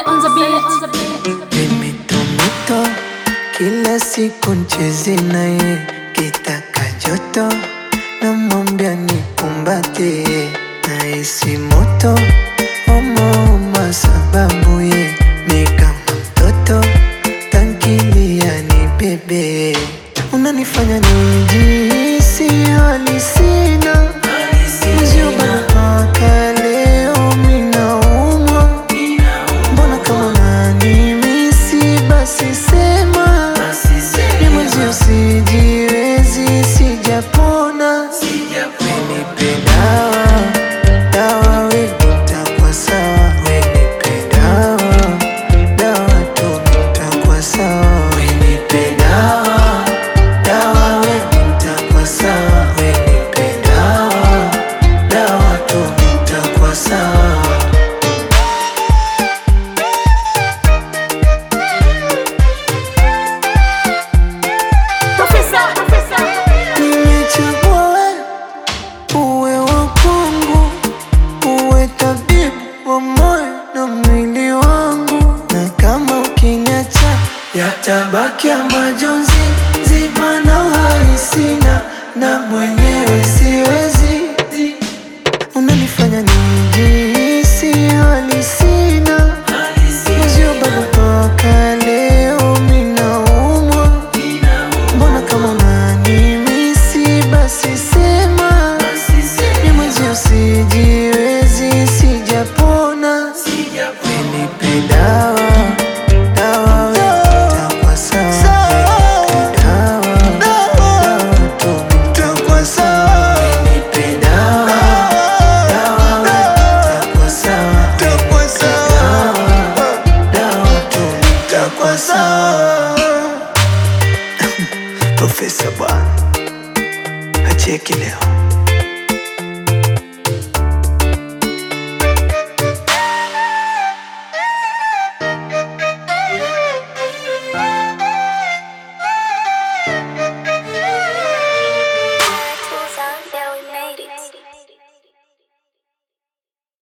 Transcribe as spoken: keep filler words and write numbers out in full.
on the beat. Mito mito, kila siku ncheze naye, kitaka joto namwambia nikumbate, nahisi moto homa homa sababu ye ni kama mtoto, tangilia ni bebe, unanifanya nijihisi hali sina, mwezio mpaka leo minaumwa, mbona kama unanimisi basi sema, ni mwezio sijiwezi sijapona, wenipe dawa, dawa nitakuwa sawa, wenipe dawa, dawa tu nitakuwa sawa, wenipe dawa, dawa nitakuwa sawa, wenipe dawa, dawa tu nitakuwa sawa. Nimechagua uwe wa kwangu, uwe tabibu wa moyo na mwili wangu, na kama ukiniacha yatabaki ya majonzi, ziba na uhai sina, na mwenyewe siwezi, unanifanya nijihisi hali sina, mwezio bado mpaka leo minaumwa, mbona kama unanimisi basi sema, ni mwezio sijiwezi sijapona, wenipe dawa, dawa nitakuwa sawa, wenipe dawa, dawa tu nitakuwa sawa, wenipe dawa, dawa nitakuwa sawa, wenipe dawa, dawa tu nitakuwa sawa. Profesa bwana, acheki leo.